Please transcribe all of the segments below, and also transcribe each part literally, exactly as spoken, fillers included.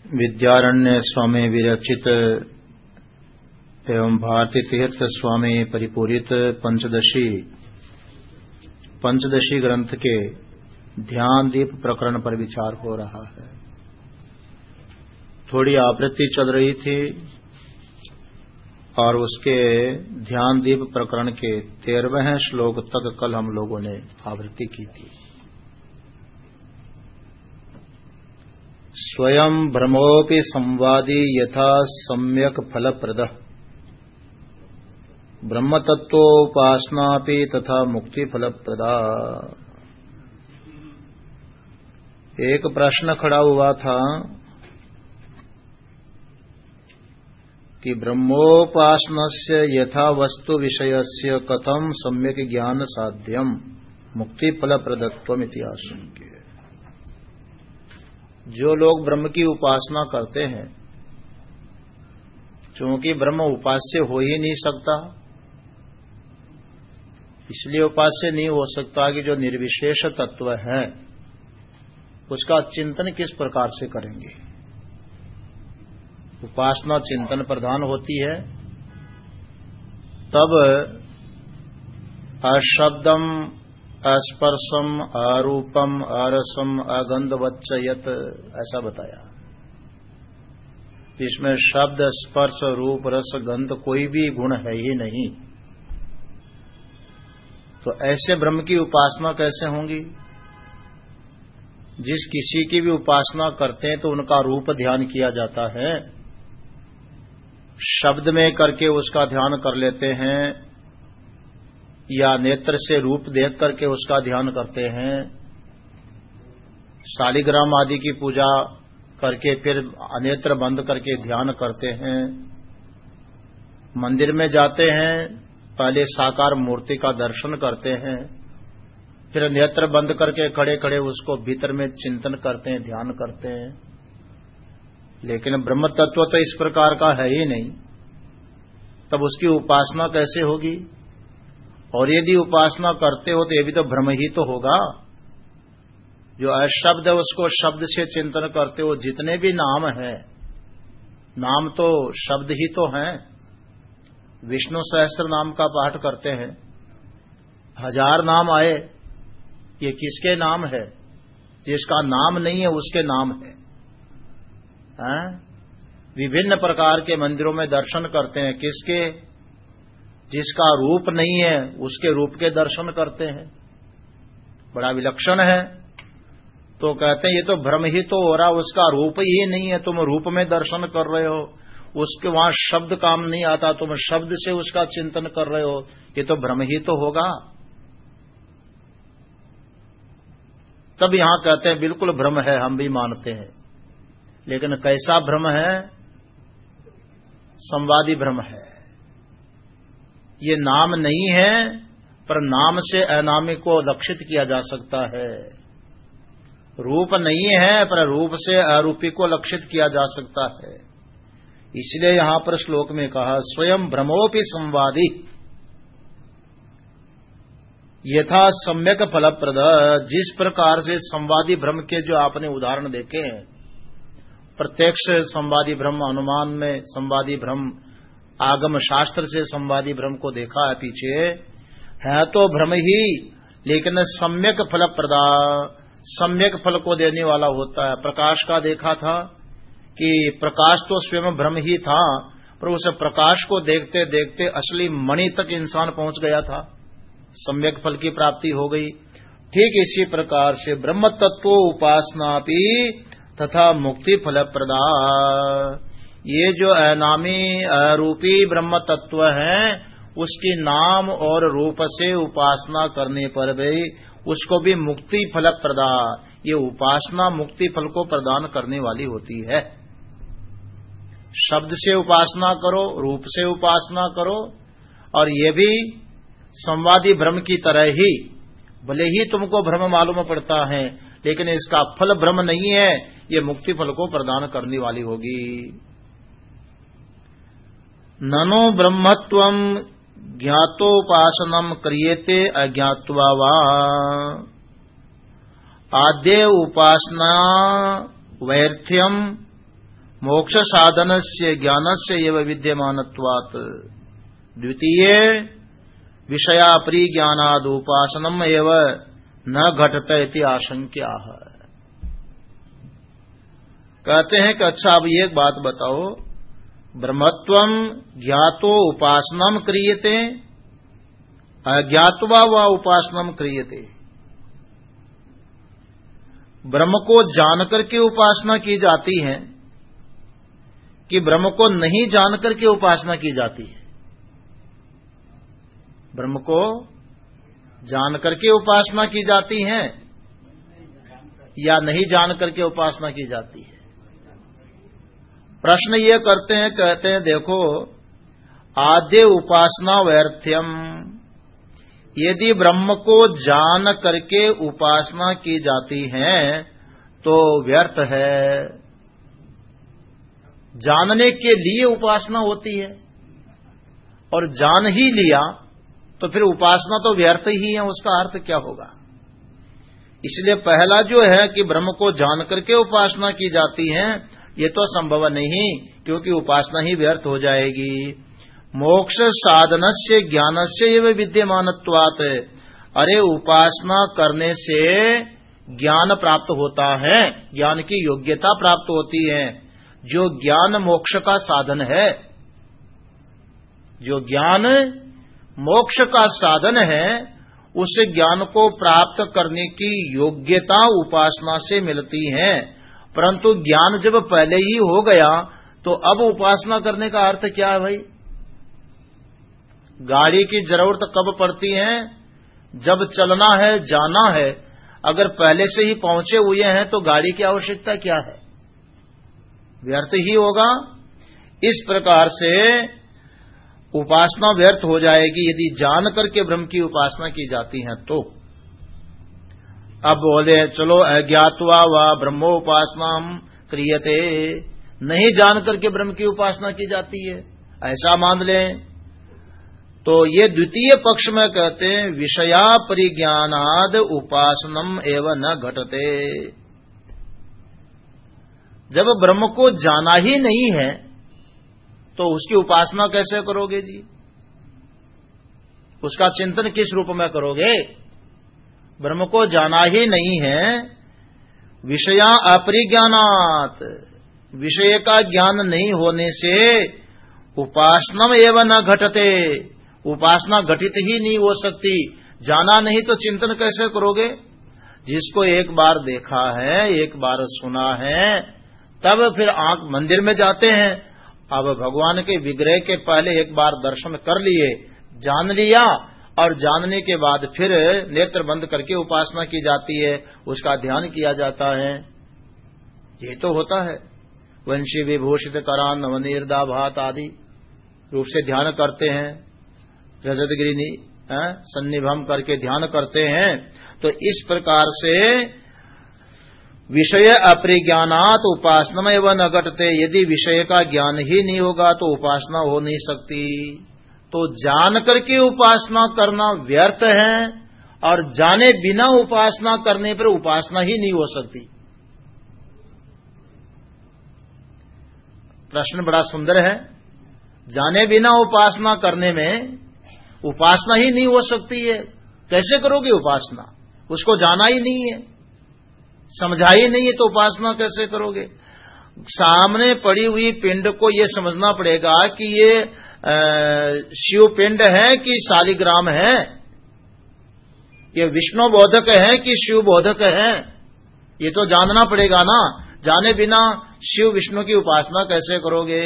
विद्यारण्य स्वामी विरचित एवं भारती तीर्थ स्वामी परिपूरित पंचदशी पंचदशी ग्रंथ के ध्यान दीप प्रकरण पर विचार हो रहा है। थोड़ी आवृत्ति चल रही थी और उसके ध्यान दीप प्रकरण के तेरहवें श्लोक तक कल हम लोगों ने आवृत्ति की थी। स्वयं भ्रमोऽपि संवादी यथा सम्यक फलप्रदः ब्रह्मतत्त्वोपासनापि तथा मुक्ति फलप्रदा। एक प्रश्न खड़ा हुआ था कि ब्रह्मोपासनस्य यथा वस्तु विषयस्य कथम सम्यक ज्ञान साध्यम मुक्ति फलप्रदत्वमिति आशंक्य। जो लोग ब्रह्म की उपासना करते हैं, क्योंकि ब्रह्म उपास्य हो ही नहीं सकता, इसलिए उपास्य नहीं हो सकता कि जो निर्विशेष तत्व है उसका चिंतन किस प्रकार से करेंगे। उपासना चिंतन प्रधान होती है, तब अशब्दम अस्पर्शम अरूपम अरसम अगंधवच्चयत ऐसा बताया। इसमें शब्द स्पर्श रूप रस गंध कोई भी गुण है ही नहीं। तो ऐसे ब्रह्म की उपासना कैसे होंगी? जिस किसी की भी उपासना करते हैं तो उनका रूप ध्यान किया जाता है, शब्द में करके उसका ध्यान कर लेते हैं या नेत्र से रूप देख करके उसका ध्यान करते हैं, शालिग्राम आदि की पूजा करके फिर नेत्र बंद करके ध्यान करते हैं। मंदिर में जाते हैं, पहले साकार मूर्ति का दर्शन करते हैं, फिर नेत्र बंद करके खड़े खड़े उसको भीतर में चिंतन करते हैं, ध्यान करते हैं। लेकिन ब्रह्म तत्व तो इस प्रकार का है ही नहीं, तब उसकी उपासना कैसे होगी? और यदि उपासना करते हो तो ये भी तो भ्रम ही तो होगा। जो अशब्द है उसको शब्द से चिंतन करते हो, जितने भी नाम है, नाम तो शब्द ही तो हैं। विष्णु सहस्त्र नाम का पाठ करते हैं, हजार नाम आए, ये किसके नाम है? जिसका नाम नहीं है उसके नाम है, है? विभिन्न प्रकार के मंदिरों में दर्शन करते हैं, किसके? जिसका रूप नहीं है उसके रूप के दर्शन करते हैं। बड़ा विलक्षण है। तो कहते हैं ये तो भ्रम ही तो हो रहा, उसका रूप ही नहीं है, तुम रूप में दर्शन कर रहे हो, उसके वहां शब्द काम नहीं आता, तुम शब्द से उसका चिंतन कर रहे हो, ये तो भ्रम ही तो होगा। तब यहां कहते हैं बिल्कुल भ्रम है, हम भी मानते हैं। लेकिन कैसा भ्रम है? संवादी भ्रम है। ये नाम नहीं है, पर नाम से अनामी को लक्षित किया जा सकता है। रूप नहीं है, पर रूप से अरूपी को लक्षित किया जा सकता है। इसलिए यहां पर श्लोक में कहा स्वयं भ्रमोपि संवादी यथा सम्यक फलप्रद। जिस प्रकार से संवादी भ्रम के जो आपने उदाहरण देखे हैं, प्रत्यक्ष संवादी भ्रम, अनुमान में संवादी भ्रम, आगम शास्त्र से संवादी भ्रम को देखा है पीछे, है तो भ्रम ही, लेकिन सम्यक फल प्रदा, सम्यक फल को देने वाला होता है। प्रकाश का देखा था कि प्रकाश तो स्वयं भ्रम ही था, पर उस प्रकाश को देखते देखते असली मणि तक इंसान पहुंच गया था, सम्यक फल की प्राप्ति हो गई। ठीक इसी प्रकार से ब्रह्म तत्व उपासना भी तथा मुक्ति फल प्रदा। ये जो अनामी अरूपी ब्रह्म तत्व है, उसकी नाम और रूप से उपासना करने पर भी उसको भी मुक्ति फल प्रदा। ये उपासना मुक्ति फल को प्रदान करने वाली होती है। शब्द से उपासना करो, रूप से उपासना करो, और ये भी संवादी भ्रम की तरह ही, भले ही तुमको भ्रम मालूम पड़ता है, लेकिन इसका फल भ्रम नहीं है, ये मुक्ति फल को प्रदान करने वाली होगी। ननु ब्रह्मत्वं ज्ञातोपासनम क्रियते अज्ञात्वा वा आद्य उपासना वैर्थ्यम मोक्ष साधन से ज्ञान से एवं विद्यमानत्वात् द्वितीय विषया परिज्ञानाद उपासनम एवं न घटते इति आशंक्या है। कहते हैं कि अच्छा अब एक बात बताओ, ब्रह्मत्वम ज्ञातो उपासनम क्रियते अज्ञात्वा व उपासनम क्रियते। ब्रह्म को जानकर के उपासना की जाती है कि ब्रह्म को नहीं जानकर के उपासना की जाती है? ब्रह्म को जानकर के उपासना की जाती है या नहीं जानकर के उपासना की जाती है? प्रश्न ये करते हैं, कहते हैं देखो, आद्य उपासना व्यर्थ्यम, यदि ब्रह्म को जान करके उपासना की जाती है तो व्यर्थ है। जानने के लिए उपासना होती है और जान ही लिया तो फिर उपासना तो व्यर्थ ही है, उसका अर्थ क्या होगा? इसलिए पहला जो है कि ब्रह्म को जान करके उपासना की जाती है, ये तो संभव नहीं, क्योंकि उपासना ही व्यर्थ हो जाएगी। मोक्ष साधनस्य ज्ञानस्य एवं विद्यमानत्वात्, अरे उपासना करने से ज्ञान प्राप्त होता है, ज्ञान की योग्यता प्राप्त होती है। जो ज्ञान मोक्ष का साधन है, जो ज्ञान मोक्ष का साधन है, उस ज्ञान को प्राप्त करने की योग्यता उपासना से मिलती है। परंतु ज्ञान जब पहले ही हो गया तो अब उपासना करने का अर्थ क्या है भाई? गाड़ी की जरूरत कब पड़ती है? जब चलना है, जाना है। अगर पहले से ही पहुंचे हुए हैं तो गाड़ी की आवश्यकता क्या है? व्यर्थ ही होगा। इस प्रकार से उपासना व्यर्थ हो जाएगी यदि जान करके ब्रह्म की उपासना की जाती है तो। अब बोले चलो अज्ञात्वा व ब्रह्मोपासना क्रियते, नहीं जान करके ब्रह्म की उपासना की जाती है, ऐसा मान लें तो ये द्वितीय पक्ष में कहते हैं विषया परिज्ञानाद उपासनम एवं न घटते। जब ब्रह्म को जाना ही नहीं है तो उसकी उपासना कैसे करोगे जी? उसका चिंतन किस रूप में करोगे? ब्रह्म को जाना ही नहीं है। विषया अपरिज्ञानात्, विषय का ज्ञान नहीं होने से उपासनम एवं न घटते, उपासना घटित ही नहीं हो सकती। जाना नहीं तो चिंतन कैसे करोगे? जिसको एक बार देखा है, एक बार सुना है, तब फिर आंख मंदिर में जाते हैं। अब भगवान के विग्रह के पहले एक बार दर्शन कर लिए, जान लिया, और जानने के बाद फिर नेत्र बंद करके उपासना की जाती है, उसका ध्यान किया जाता है। ये तो होता है। वंशी विभूषित करान नवनीर्दा भात आदि रूप से ध्यान करते हैं, रजतगिरी सन्निभम करके ध्यान करते हैं। तो इस प्रकार से विषय अपरिज्ञानात उपासना एवं न घटते, यदि विषय का ज्ञान ही नहीं होगा तो उपासना हो नहीं सकती। तो जान करके उपासना करना व्यर्थ है और जाने बिना उपासना करने पर उपासना ही नहीं हो सकती। प्रश्न बड़ा सुंदर है। जाने बिना उपासना करने में उपासना ही नहीं हो सकती है। कैसे करोगे उपासना? उसको जाना ही नहीं है, समझा ही नहीं है, तो उपासना कैसे करोगे? सामने पड़ी हुई पिंड को यह समझना पड़ेगा कि ये शिव पिंड है कि शालिग्राम है, ये विष्णु बोधक है कि शिव बोधक है, ये तो जानना पड़ेगा ना। जाने बिना शिव विष्णु की उपासना कैसे करोगे?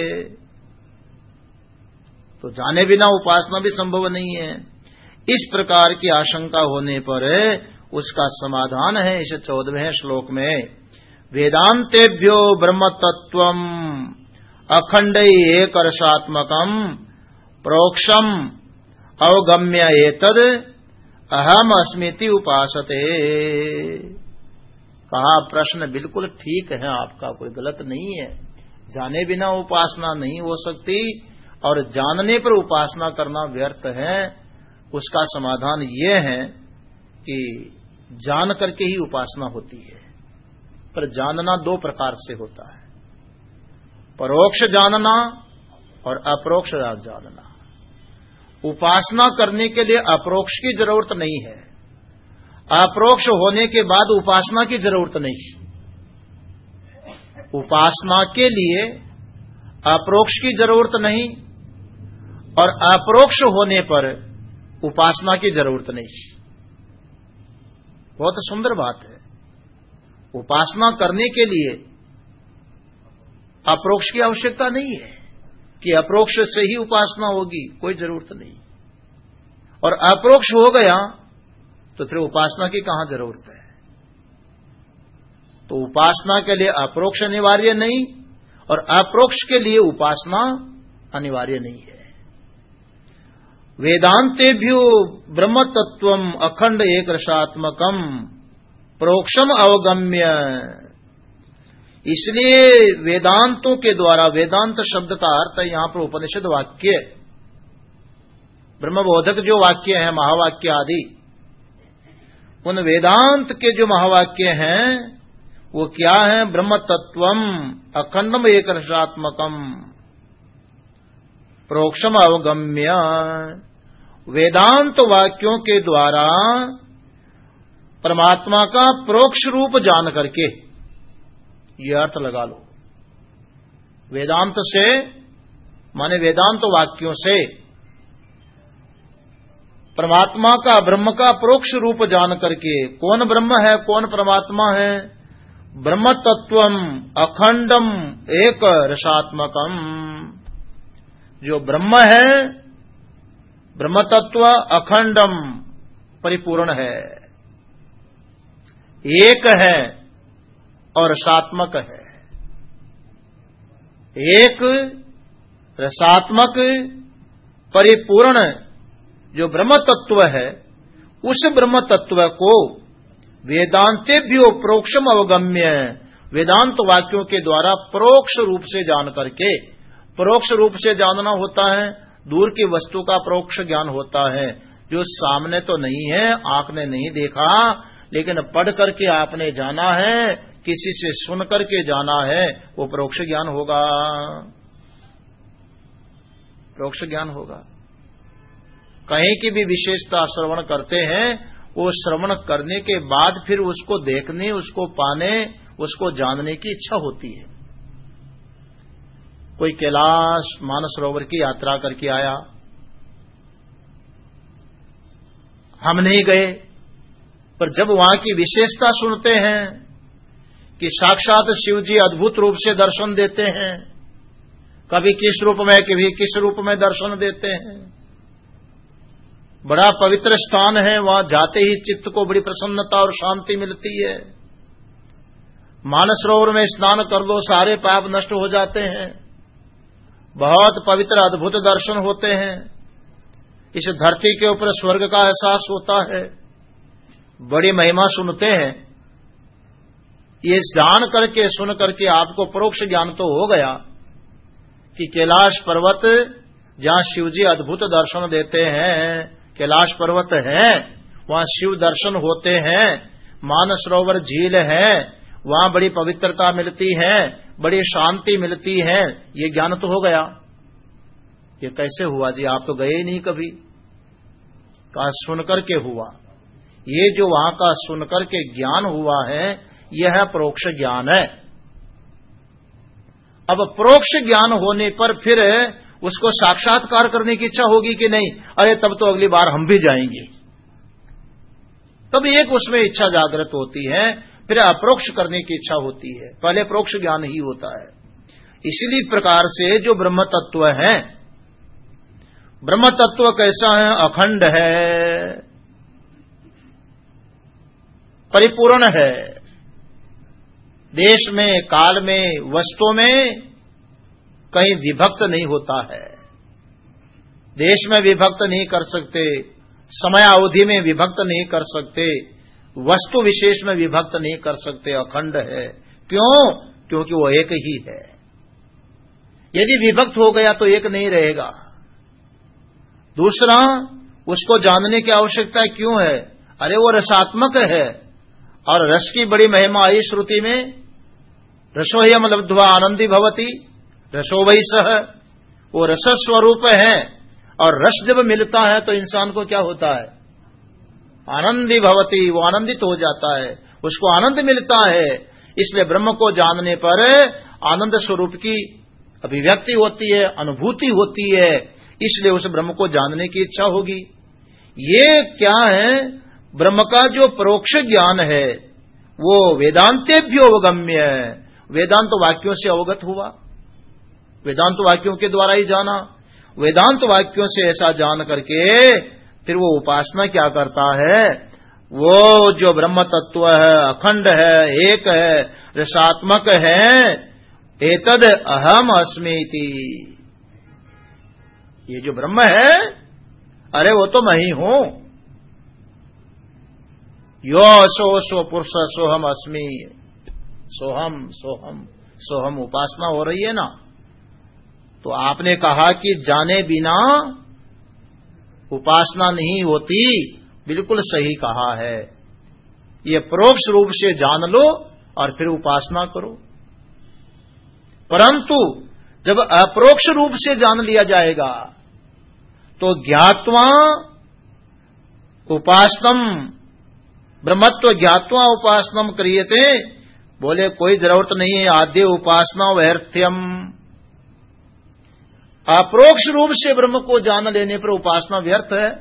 तो जाने बिना उपासना भी संभव नहीं है। इस प्रकार की आशंका होने पर उसका समाधान है इस चौदहवें श्लोक में। वेदांतेभ्यो ब्रह्म तत्वम अखंड एकरसात्मकम प्रोक्षम अवगम्य एतद अहम अस्मिति उपासते। कहा प्रश्न बिल्कुल ठीक है आपका, कोई गलत नहीं है। जाने बिना उपासना नहीं हो सकती और जानने पर उपासना करना व्यर्थ है। उसका समाधान ये है कि जान करके ही उपासना होती है, पर जानना दो प्रकार से होता है। परोक्ष जानना और अपरोक्ष जानना। उपासना करने के लिए अपरोक्ष की जरूरत नहीं है, अपरोक्ष होने के बाद उपासना की जरूरत नहीं। उपासना के लिए अपरोक्ष की जरूरत नहीं और अपरोक्ष होने पर उपासना की जरूरत नहीं। बहुत सुंदर बात है। उपासना करने के लिए अपरोक्ष की आवश्यकता नहीं है कि अपरोक्ष से ही उपासना होगी, कोई जरूरत नहीं। और अपरोक्ष हो गया तो फिर उपासना की कहां जरूरत है। तो उपासना के लिए अपरोक्ष अनिवार्य नहीं और अपरोक्ष के लिए उपासना अनिवार्य नहीं है। वेदांतेभ्यो ब्रह्म तत्वम अखंड एक रसात्मकम प्रोक्षम अवगम्य। इसलिए वेदांतों के द्वारा, वेदांत शब्द का अर्थ है यहां पर उपनिषद वाक्य, ब्रह्मबोधक जो वाक्य हैं, महावाक्य आदि, उन वेदांत के जो महावाक्य हैं वो क्या है? ब्रह्म तत्वम अखंडम एक रसात्मकम प्रोक्षम अवगम्य। वेदांत वाक्यों के द्वारा परमात्मा का प्रोक्ष रूप जान करके, ये अर्थ लगा लो। वेदांत से माने वेदांत वाक्यों से परमात्मा का, ब्रह्म का प्रोक्ष रूप जान करके, कौन ब्रह्म है, कौन परमात्मा है? ब्रह्म तत्वम अखंडम एक रसात्मकम। जो ब्रह्म है, ब्रह्म तत्व अखंडम परिपूर्ण है, एक है और रसात्मक है। एक रसात्मक परिपूर्ण जो ब्रह्म तत्व है, उस ब्रह्म तत्व को वेदांतेभ्यो प्रोक्षम अवगम्य, वेदांत वाक्यों के द्वारा परोक्ष रूप से जान करके, परोक्ष रूप से जानना होता है, दूर की वस्तु का परोक्ष ज्ञान होता है, जो सामने तो नहीं है, आंख ने नहीं देखा, लेकिन पढ़ करके आपने जाना है, किसी से सुन करके जाना है, वो परोक्ष ज्ञान होगा, परोक्ष ज्ञान होगा। कहीं की भी विशेषता श्रवण करते हैं, वो श्रवण करने के बाद फिर उसको देखने, उसको पाने, उसको जानने की इच्छा होती है। कोई कैलाश मानसरोवर की यात्रा करके आया, हम नहीं गए, पर जब वहां की विशेषता सुनते हैं कि साक्षात शिव जी अद्भुत रूप से दर्शन देते हैं, कभी किस रूप में, कभी किस रूप में दर्शन देते हैं, बड़ा पवित्र स्थान है, वहां जाते ही चित्त को बड़ी प्रसन्नता और शांति मिलती है। मानसरोवर में स्नान कर लो, सारे पाप नष्ट हो जाते हैं, बहुत पवित्र अद्भुत दर्शन होते हैं, इस धरती के ऊपर स्वर्ग का एहसास होता है, बड़ी महिमा सुनते हैं। ये जान करके, सुन करके आपको परोक्ष ज्ञान तो हो गया कि कैलाश पर्वत जहां शिवजी अद्भुत दर्शन देते हैं, कैलाश पर्वत है, वहां शिव दर्शन होते हैं, मानसरोवर झील है, वहां बड़ी पवित्रता मिलती है, बड़ी शांति मिलती है, ये ज्ञान तो हो गया। ये कैसे हुआ जी? आप तो गए ही नहीं कभी। कहा सुनकर के हुआ। ये जो वहां का सुनकर के ज्ञान हुआ है, यह है परोक्ष ज्ञान है। अब परोक्ष ज्ञान होने पर फिर उसको साक्षात्कार करने की इच्छा होगी कि नहीं? अरे तब तो अगली बार हम भी जाएंगे। तब एक उसमें इच्छा जागृत होती है, फिर अप्रोक्ष करने की इच्छा होती है, पहले परोक्ष ज्ञान ही होता है। इसीलिए प्रकार से जो ब्रह्म तत्व है, ब्रह्म तत्व कैसा है? अखंड है, परिपूर्ण है, देश में, काल में, वस्तु में कहीं विभक्त नहीं होता है। देश में विभक्त नहीं कर सकते, समय अवधि में विभक्त नहीं कर सकते, वस्तु विशेष में विभक्त नहीं कर सकते, अखंड है। क्यों? क्योंकि वो एक ही है। यदि विभक्त हो गया तो एक नहीं रहेगा। दूसरा, उसको जानने की आवश्यकता क्यों है? अरे वो रसात्मक है, और रस की बड़ी महिमा आई श्रुति में, रसोह्यम लब्ध्वा आनंदी भवति, रसो वैसह, वो रस स्वरूप है। और रस जब मिलता है तो इंसान को क्या होता है? आनंदी भवती, वो आनंदित हो जाता है, उसको आनंद मिलता है। इसलिए ब्रह्म को जानने पर आनंद स्वरूप की अभिव्यक्ति होती है, अनुभूति होती है। इसलिए उस ब्रह्म को जानने की इच्छा होगी। ये क्या है? ब्रह्म का जो परोक्ष ज्ञान है वो वेदांतेभ्यो अवगम्य है। वेदांत वाक्यों से अवगत हुआ, वेदांत वाक्यों के द्वारा ही जाना। वेदांत वाक्यों से ऐसा जान करके फिर वो उपासना क्या करता है? वो जो ब्रह्म तत्व है, अखंड है, एक है, रसात्मक है, एतद अहम अस्मीति, ये जो ब्रह्म है, अरे वो तो मैं ही हूं। यो सो सो पुरुष सोहम अस्मि, सोहम सोहम सोहम उपासना हो रही है ना। तो आपने कहा कि जाने बिना उपासना नहीं होती, बिल्कुल सही कहा है। ये परोक्ष रूप से जान लो और फिर उपासना करो। परंतु जब अपरोक्ष रूप से जान लिया जाएगा तो ज्ञात्वा उपासनम, ब्रह्मत्व ज्ञात्वा उपासनम क्रियते, बोले कोई जरूरत नहीं है, आद्य उपासना व्यर्थ्यम। अपरोक्ष रूप से ब्रह्म को जान लेने पर उपासना व्यर्थ है।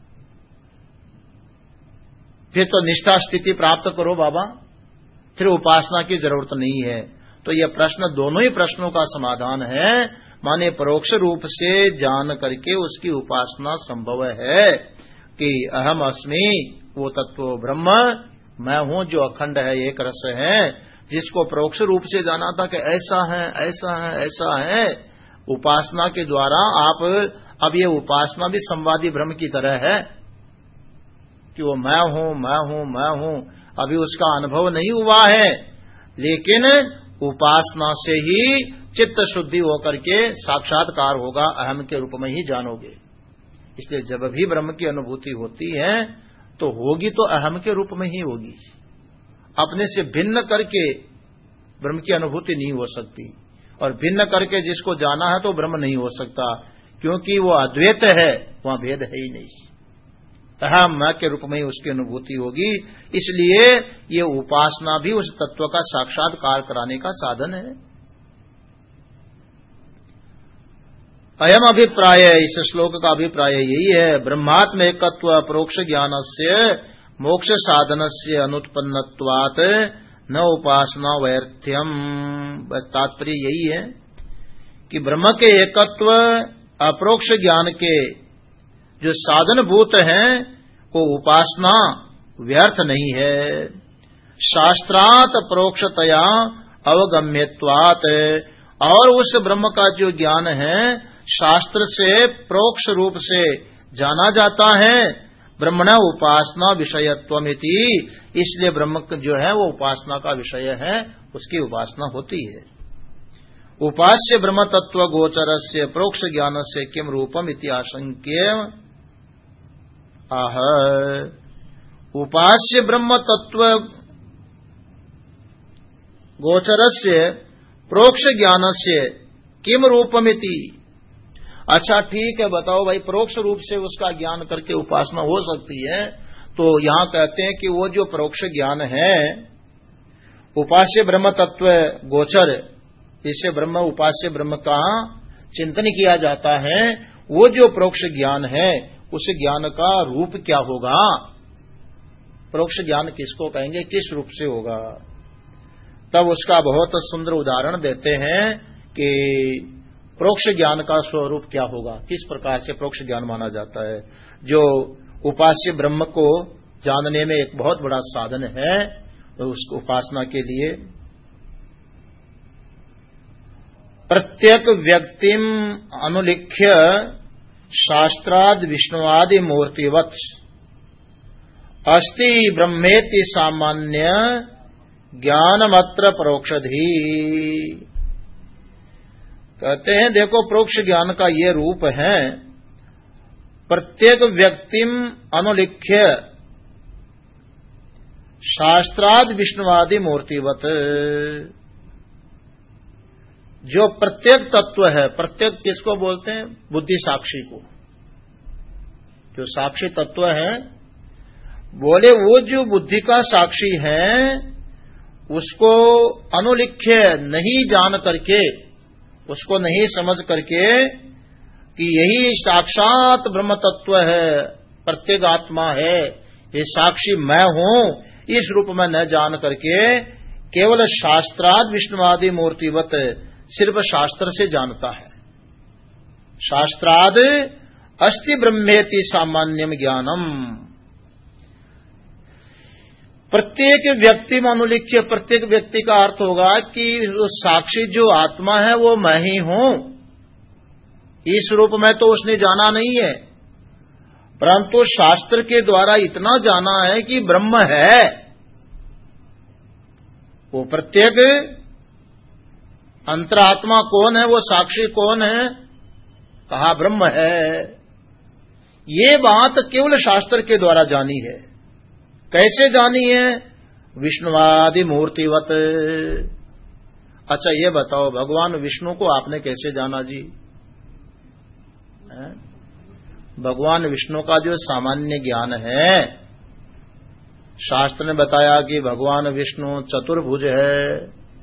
फिर तो निष्ठा स्थिति प्राप्त करो बाबा, फिर उपासना की जरूरत नहीं है। तो यह प्रश्न, दोनों ही प्रश्नों का समाधान है। माने परोक्ष रूप से जान करके उसकी उपासना संभव है कि अहम अस्मि, वो तत्व ब्रह्म मैं हूं जो अखंड है, एक रस है, जिसको परोक्ष रूप से जाना था कि ऐसा है, ऐसा है, ऐसा है। उपासना के द्वारा आप, अब ये उपासना भी संवादी ब्रह्म की तरह है कि वो मैं हूं, मैं हूं, मैं हूं, अभी उसका अनुभव नहीं हुआ है। लेकिन उपासना से ही चित्त शुद्धि होकर के साक्षात्कार होगा, अहम के रूप में ही जानोगे। इसलिए जब भी ब्रह्म की अनुभूति होती है तो होगी तो अहम के रूप में ही होगी। अपने से भिन्न करके ब्रह्म की अनुभूति नहीं हो सकती, और भिन्न करके जिसको जाना है तो ब्रह्म नहीं हो सकता, क्योंकि वो अद्वैत है, वहां भेद है ही नहीं। अहम मैं के रूप में ही उसकी अनुभूति होगी। इसलिए ये उपासना भी उस तत्व का साक्षात्कार कराने का साधन है। अयम अभिप्राय, इस श्लोक का अभिप्राय यही है, ब्रह्मात्म एकत्व परोक्ष ज्ञानस्य मोक्ष साधनस्य अनुत्पन्नत्वात् न उपासना वैर्थ्यम। बस तात्पर्य यही है कि ब्रह्म के एकत्व अपरोक्ष ज्ञान के जो साधनभूत हैं वो उपासना व्यर्थ नहीं है। शास्त्रात् परोक्षतया अवगम्यत्वात्, और उस ब्रह्म का जो ज्ञान है शास्त्र से परोक्ष रूप से जाना जाता है। ब्रह्मण उपासना विषयत्वमिति, इसलिए ब्रह्म जो है वो उपासना का विषय है, उसकी उपासना होती है। उपास्य ब्रह्म तत्व गोचरस्य परोक्ष ज्ञान से किम रूपम इति आशंक्य आह। उपास्य ब्रह्म तत्व गोचरस्य परोक्ष ज्ञानस्य किम रूपमिति। अच्छा ठीक है, बताओ भाई, परोक्ष रूप से उसका ज्ञान करके उपासना हो सकती है, तो यहां कहते हैं कि वो जो परोक्ष ज्ञान है, उपास्य ब्रह्म तत्व गोचर, इससे ब्रह्म उपास्य ब्रह्म का चिंतन किया जाता है, वो जो परोक्ष ज्ञान है उस ज्ञान का रूप क्या होगा? परोक्ष ज्ञान किसको कहेंगे, किस रूप से होगा? तब उसका बहुत सुंदर उदाहरण देते हैं कि परोक्ष ज्ञान का स्वरूप क्या होगा, किस प्रकार से परोक्ष ज्ञान माना जाता है, जो उपास्य ब्रह्म को जानने में एक बहुत बड़ा साधन है उस उपासना के लिए। प्रत्येक व्यक्तिम अनुलिख्य शास्त्राद विष्णुआदि मूर्तिवत् अस्ति ब्रह्मेति सामान्य ज्ञानमत्र परोक्षधि। कहते हैं देखो, परोक्ष ज्ञान का ये रूप है, प्रत्येक व्यक्तिम अनुलिख्य शास्त्राद विष्णुवादि मूर्तिवत। जो प्रत्येक तत्व है, प्रत्येक किसको बोलते हैं? बुद्धि साक्षी को। जो साक्षी तत्व है, बोले वो जो बुद्धि का साक्षी है उसको अनुलिख्य नहीं जान करके, उसको नहीं समझ करके कि यही साक्षात ब्रह्म तत्व है, प्रत्येक आत्मा है, ये साक्षी मैं हूं, इस रूप में न जान करके केवल शास्त्राद विष्णुवादी मूर्तिवत सिर्फ शास्त्र से जानता है। शास्त्राद अस्ति ब्रह्मेति सामान्यम ज्ञानम। प्रत्येक व्यक्ति में अनुलिख्य, प्रत्येक व्यक्ति का अर्थ होगा कि साक्षी जो आत्मा है वो मैं ही हूं। इस रूप में तो उसने जाना नहीं है, परंतु शास्त्र के द्वारा इतना जाना है कि ब्रह्म है। वो प्रत्येक अंतरात्मा कौन है, वो साक्षी कौन है? कहा ब्रह्म है। ये बात केवल शास्त्र के द्वारा जानी है। कैसे जानी है? विष्णुवादि मूर्तिवत। अच्छा ये बताओ, भगवान विष्णु को आपने कैसे जाना जी? है? भगवान विष्णु का जो सामान्य ज्ञान है, शास्त्र ने बताया कि भगवान विष्णु चतुर्भुज है,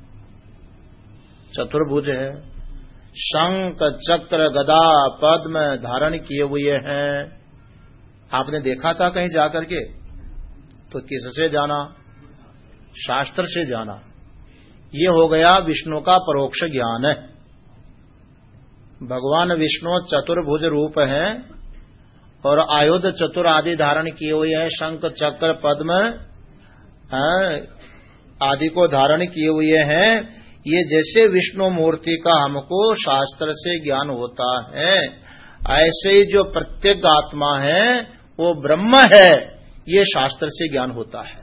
चतुर्भुज है, शंख चक्र गदा पद्म धारण किए हुए हैं। आपने देखा था कहीं जाकर के? तो किससे जाना? शास्त्र से जाना। ये हो गया विष्णु का परोक्ष ज्ञान है। भगवान विष्णु चतुर्भुज रूप हैं और आयुध चतुर आदि धारण किए हुए हैं, शंख चक्र पद्म आदि को धारण किए हुए हैं। ये जैसे विष्णु मूर्ति का हमको शास्त्र से ज्ञान होता है, ऐसे ही जो प्रत्येक आत्मा है वो ब्रह्म है, ये शास्त्र से ज्ञान होता है।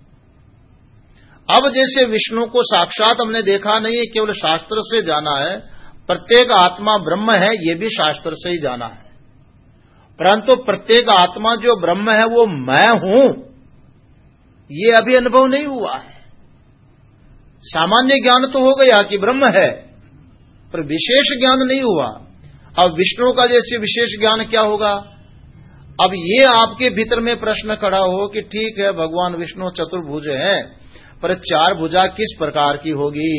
अब जैसे विष्णु को साक्षात हमने देखा नहीं है, केवल शास्त्र से जाना है, प्रत्येक आत्मा ब्रह्म है, ये भी शास्त्र से ही जाना है। परंतु प्रत्येक आत्मा जो ब्रह्म है वो मैं हूं, ये अभी अनुभव नहीं हुआ है। सामान्य ज्ञान तो हो गया कि ब्रह्म है, पर विशेष ज्ञान नहीं हुआ। अब विष्णु का जैसे विशेष ज्ञान क्या होगा? अब ये आपके भीतर में प्रश्न खड़ा हो कि ठीक है भगवान विष्णु चतुर्भुज है, पर चार भुजा किस प्रकार की होगी?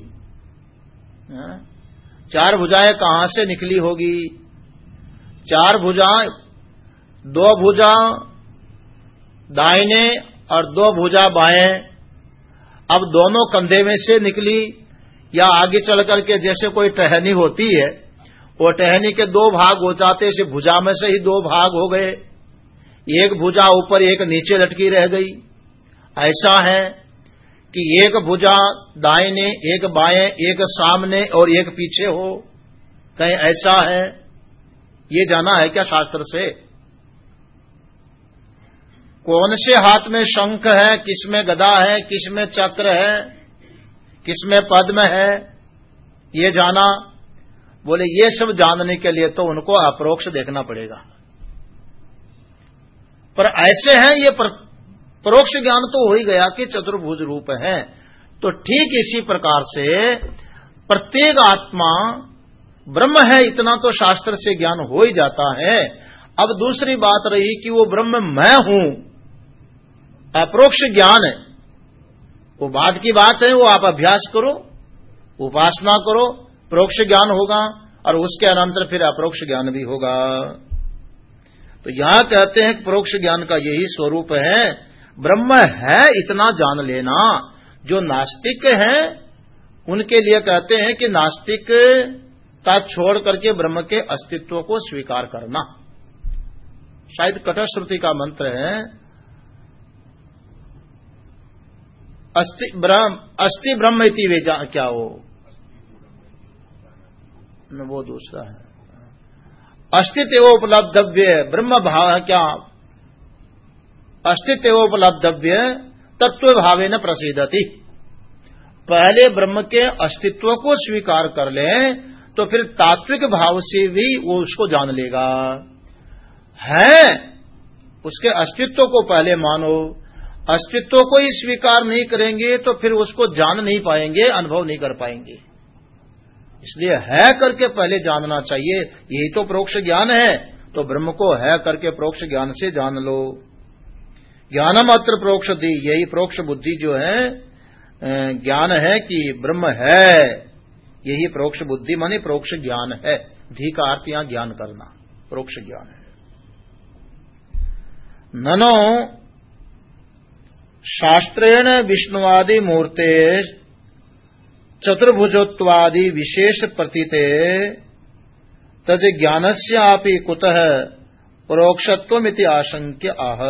चार भुजाएं कहां से निकली होगी? चार भुजा, दो भुजा दाहिने और दो भुजा बाएं, अब दोनों कंधे में से निकली या आगे चल करके जैसे कोई टहनी होती है, वो टहनी के दो भाग हो जाते, इसे भुजा में से ही दो भाग हो गए, एक भुजा ऊपर एक नीचे लटकी रह गई। ऐसा है कि एक भुजा दाहिने, एक बाएं, एक सामने और एक पीछे हो, कहीं ऐसा है? ये जाना है क्या शास्त्र से? कौन से हाथ में शंख है, किसमें गदा है, किसमें चक्र है, किसमें पद्म है, ये जाना? बोले ये सब जानने के लिए तो उनको अपरोक्ष देखना पड़ेगा। पर ऐसे हैं, ये परोक्ष ज्ञान तो हो ही गया कि चतुर्भुज रूप है। तो ठीक इसी प्रकार से प्रत्येक आत्मा ब्रह्म है, इतना तो शास्त्र से ज्ञान हो ही जाता है। अब दूसरी बात रही कि वो ब्रह्म मैं हूं, अपरोक्ष ज्ञान है, वो बाद की बात है। वो आप अभ्यास करो, उपासना करो, परोक्ष ज्ञान होगा और उसके अनंतर फिर अपरोक्ष ज्ञान भी होगा। तो यहां कहते हैं कि परोक्ष ज्ञान का यही स्वरूप है, ब्रह्म है इतना जान लेना। जो नास्तिक हैं उनके लिए कहते हैं कि नास्तिकता छोड़ करके ब्रह्म के अस्तित्व को स्वीकार करना। शायद कटश्रुति का मंत्र है, अस्ति ब्रह्म अस्ति ब्रह्म इति वे, क्या हो न, वो दूसरा है, अस्तित्व उपलब्धव्य ब्रह्म भाव, क्या अस्तित्व उपलब्धव्य तत्व भावे न प्रसिद्धति। पहले ब्रह्म के अस्तित्व को स्वीकार कर ले तो फिर तात्विक भाव से भी वो उसको जान लेगा। है उसके अस्तित्व को पहले मानो, अस्तित्व को ही स्वीकार नहीं करेंगे तो फिर उसको जान नहीं पाएंगे, अनुभव नहीं कर पाएंगे। इसलिए है करके पहले जानना चाहिए। यही तो प्रोक्ष ज्ञान है, तो ब्रह्म को है करके प्रोक्ष ज्ञान से जान लो। ज्ञानम अत्र प्रोक्ष दी, यही प्रोक्ष बुद्धि जो है ज्ञान है कि ब्रह्म है, यही प्रोक्ष बुद्धि माने प्रोक्ष ज्ञान है। धी का अर्थ यहां ज्ञान करना, प्रोक्ष ज्ञान है। ननो शास्त्रेण विष्णुवादि मूर्ते चतुर्भुजत्वादि विशेष प्रतीते तज ज्ञानस्यापि कुतः परोक्षत्वमिति आशंक्य आह।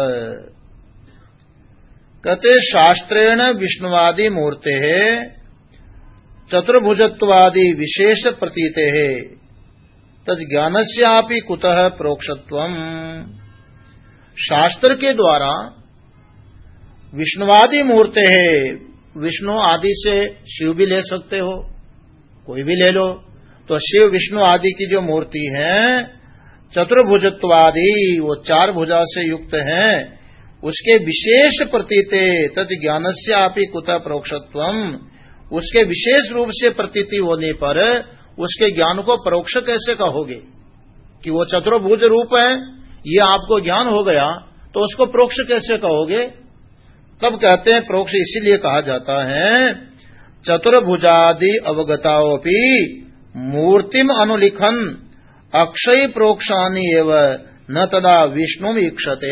कहते शास्त्रेण विष्णुवादि मूर्ते चतुर्भुजत्वादि विशेष प्रतीते तज ज्ञानस्यापि कुतः परोक्षत्वम्। शास्त्र के द्वारा विष्णुवादि मूर्ते है, विष्णु आदि से शिव भी ले सकते हो, कोई भी ले लो, तो शिव विष्णु आदि की जो मूर्ति है चतुर्भुजत्वादि, वो चार भुजा से युक्त हैं, उसके विशेष प्रतीते तत् ज्ञानस्यापि कुतः परोक्षत्वम्। उसके विशेष रूप से प्रतीति होने पर उसके ज्ञान को परोक्ष कैसे कहोगे कि वो चतुर्भुज रूप है, ये आपको ज्ञान हो गया, तो उसको परोक्ष कैसे कहोगे? तब कहते हैं प्रोक्ष इसीलिए कहा जाता है चतुर्भुजादि अवगताओपि मूर्तिम अनुलिखन अक्षय प्रोक्षानि एव न तदा विष्णु ईक्षते।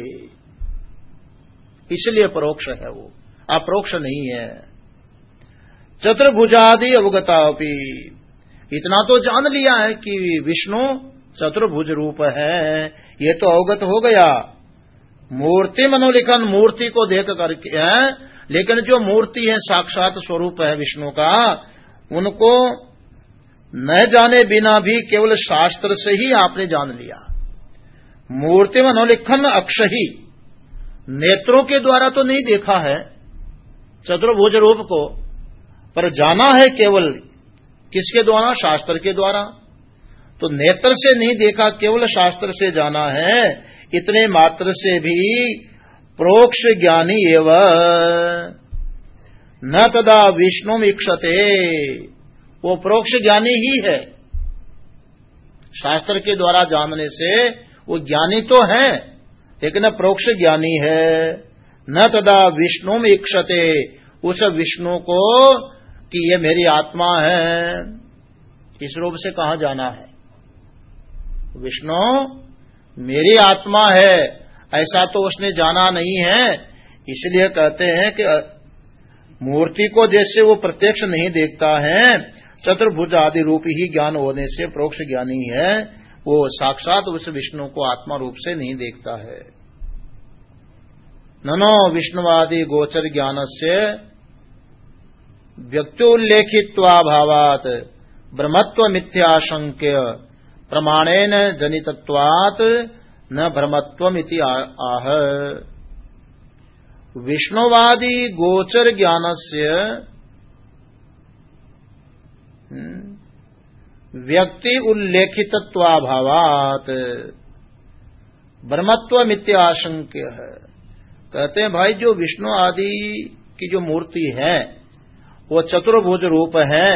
इसलिए परोक्ष है, वो अप्रोक्ष नहीं है। चतुर्भुजादि अवगताओपि, इतना तो जान लिया है कि विष्णु चतुर्भुज रूप है, ये तो अवगत हो गया। मूर्ति मनोलिखन, मूर्ति को देख करके है, लेकिन जो मूर्ति है साक्षात स्वरूप है विष्णु का, उनको न जाने बिना भी केवल शास्त्र से ही आपने जान लिया। मूर्ति मनोलिखन अक्षही, नेत्रों के द्वारा तो नहीं देखा है चतुर्भुज रूप को, पर जाना है केवल किसके द्वारा? शास्त्र के द्वारा। तो नेत्र से नहीं देखा, केवल शास्त्र से जाना है, इतने मात्र से भी प्रोक्ष ज्ञानी एवं न तदा विष्णु ईक्षते, वो प्रोक्ष ज्ञानी ही है। शास्त्र के द्वारा जानने से वो ज्ञानी तो है, लेकिन प्रोक्ष ज्ञानी है। न तदा विष्णु ईक्षते, उस विष्णु को कि ये मेरी आत्मा है, इस रूप से कहां जाना है? विष्णु मेरी आत्मा है, ऐसा तो उसने जाना नहीं है। इसलिए कहते हैं कि मूर्ति को जैसे वो प्रत्यक्ष नहीं देखता है, चतुर्भुज आदि रूप ही ज्ञान होने से प्रोक्ष ज्ञानी है, वो साक्षात उस विष्णु को आत्मा रूप से नहीं देखता है। ननो विष्णुवादि गोचर ज्ञानस्य व्यक्त्योल्लेखित्वाभावात् ब्रह्मत्व मिथ्याशंक्य प्रमाणेन जनितत्वात् न भ्रमत्वमिति आह। विष्णुवादि गोचर ज्ञानस्य व्यक्ति उल्लेखितत्वाभावात् ब्रह्मत्वमित्याशंक्य है। कहते हैं भाई जो विष्णु आदि की जो मूर्ति है वो चतुर्भुज रूप है,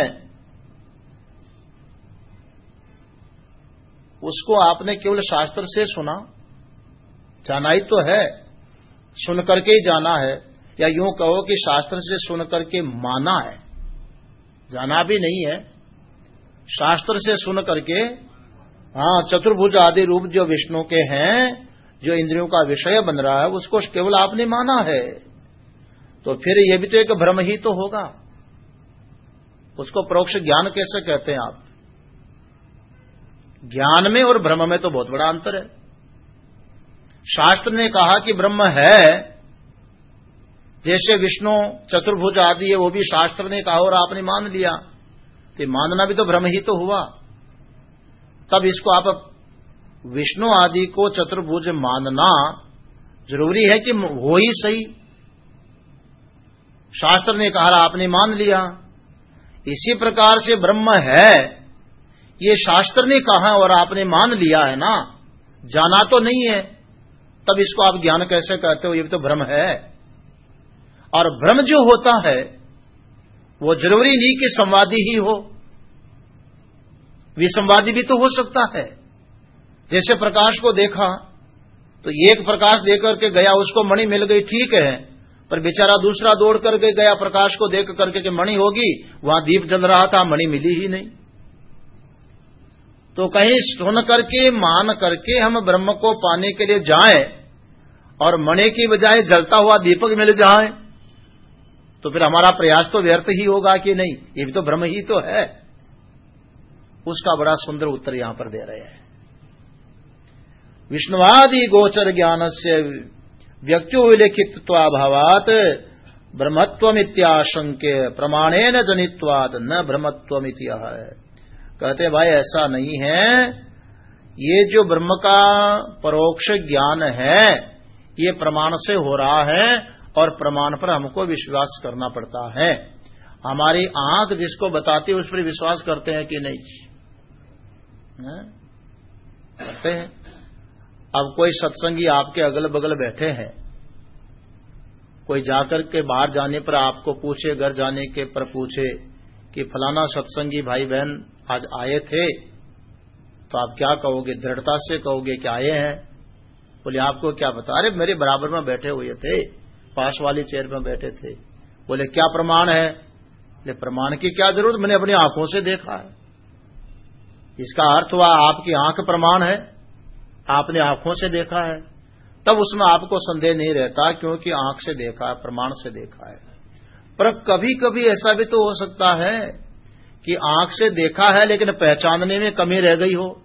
उसको आपने केवल शास्त्र से सुना, जाना ही तो है, सुन करके ही जाना है, या यूं कहो कि शास्त्र से सुन करके माना है, जाना भी नहीं है। शास्त्र से सुन करके, हाँ, चतुर्भुज आदि रूप जो विष्णु के हैं, जो इंद्रियों का विषय बन रहा है, उसको केवल आपने माना है, तो फिर यह भी तो एक भ्रम ही तो होगा। उसको परोक्ष ज्ञान कैसे कहते हैं आप? ज्ञान में और भ्रम में तो बहुत बड़ा अंतर है। शास्त्र ने कहा कि ब्रह्म है, जैसे विष्णु चतुर्भुज आदि है, वो भी शास्त्र ने कहा और आपने मान लिया, तो मानना भी तो भ्रम ही तो हुआ। तब इसको आप विष्णु आदि को चतुर्भुज मानना जरूरी है कि हो ही सही। शास्त्र ने कहा आपने मान लिया। इसी प्रकार से ब्रह्म है, ये शास्त्र ने कहा और आपने मान लिया है ना, जाना तो नहीं है, तब इसको आप ज्ञान कैसे कहते हो? ये भी तो भ्रम है। और भ्रम जो होता है वो जरूरी नहीं कि संवादी ही हो, विसंवादी भी तो हो सकता है। जैसे प्रकाश को देखा तो एक प्रकाश देकर के गया, उसको मणि मिल गई, ठीक है, पर बेचारा दूसरा दौड़ करके गया प्रकाश को देख करके कि मणि होगी, वहां दीप जल रहा था, मणि मिली ही नहीं। तो कहीं सुन करके मान करके हम ब्रह्म को पाने के लिए जाएं और मणि की बजाय जलता हुआ दीपक मिल जाए तो फिर हमारा प्रयास तो व्यर्थ ही होगा कि नहीं? ये भी तो ब्रह्म ही तो है। उसका बड़ा सुंदर उत्तर यहां पर दे रहे हैं। विष्णुवादि गोचर ज्ञान से व्यक्त्यो विलिखित्वाभावात ब्रह्मत्वमित्याशंके प्रमाणेन जनित्वाद न ब्रह्मत्वमिति है। कहते भाई ऐसा नहीं है, ये जो ब्रह्म का परोक्ष ज्ञान है ये प्रमाण से हो रहा है और प्रमाण पर हमको विश्वास करना पड़ता है। हमारी आंख जिसको बताती है उस पर विश्वास करते हैं कि नहीं? है? करते हैं। अब कोई सत्संगी आपके अगल बगल बैठे हैं, कोई जाकर के बाहर जाने पर आपको पूछे, घर जाने के पर पूछे कि फलाना सत्संगी भाई बहन आज आए थे, तो आप क्या कहोगे? दृढ़ता से कहोगे कि आए हैं। बोले आपको क्या पता? अरे मेरे बराबर में बैठे हुए थे, पास वाली चेयर में बैठे थे। बोले क्या प्रमाण है? बोले प्रमाण की क्या जरूरत, मैंने अपनी आंखों से देखा है। इसका अर्थ हुआ आपकी आंख प्रमाण है, आपने आंखों से देखा है, तब उसमें आपको संदेह नहीं रहता क्योंकि आंख से देखा है, प्रमाण से देखा है। पर कभी कभी ऐसा भी तो हो सकता है कि आंख से देखा है लेकिन पहचानने में कमी रह गई हो।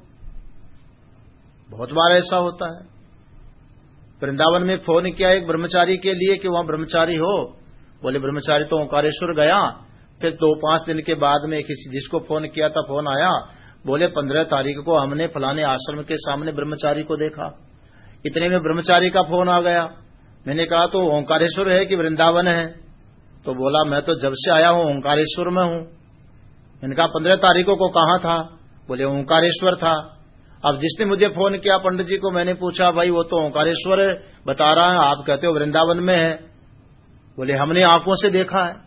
बहुत बार ऐसा होता है। वृंदावन में फोन किया एक ब्रह्मचारी के लिए कि वहां ब्रह्मचारी हो। बोले ब्रह्मचारी तो ओंकारेश्वर गया। फिर दो पांच दिन के बाद में किसी जिसको फोन किया था फोन आया, बोले पंद्रह तारीख को हमने फलाने आश्रम के सामने ब्रह्मचारी को देखा। इतने में ब्रह्मचारी का फोन आ गया। मैंने कहा तो ओंकारेश्वर है कि वृंदावन है? तो बोला मैं तो जब से आया हूं ओंकारेश्वर में हूं। मैंने कहा पंद्रह तारीखों को कहां था? बोले ओंकारेश्वर था। अब जिसने मुझे फोन किया पंडित जी को, मैंने पूछा भाई वो तो ओंकारेश्वर है बता रहा है, आप कहते हो वृंदावन में है। बोले हमने आंखों से देखा है,